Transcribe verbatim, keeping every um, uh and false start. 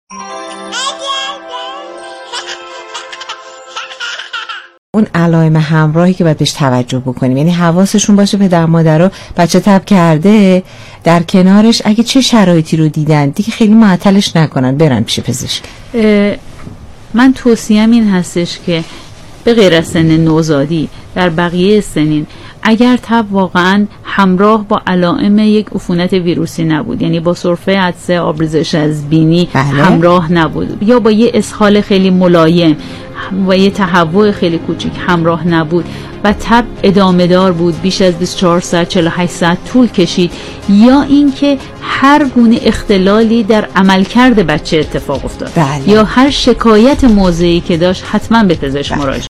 اون علائم همراهی که باید بهش توجه بکنیم، یعنی حواسشون باشه پدر مادرها بچه تب کرده، در کنارش اگه چه شرایطی رو دیدن دیگه خیلی معطلش نکنن، برن پیش پزشک. من توصیه‌ام این هستش که به غیر از سن نوزادی در بقیه سنین اگر تب واقعا همراه با علائم یک عفونت ویروسی نبود، یعنی با سرفه عطسه، آبریزش از بینی بله. همراه نبود، یا با یه اسهال خیلی ملایم و یه تهوع خیلی کوچیک همراه نبود و تب ادامه دار بود، بیش از بیست و چهار ساعت، چهل و هشت ساعت طول کشید، یا اینکه هر گونه اختلالی در عملکرد بچه اتفاق افتاد بله. یا هر شکایت موضعی که داشت، حتما به پزشک مراجعه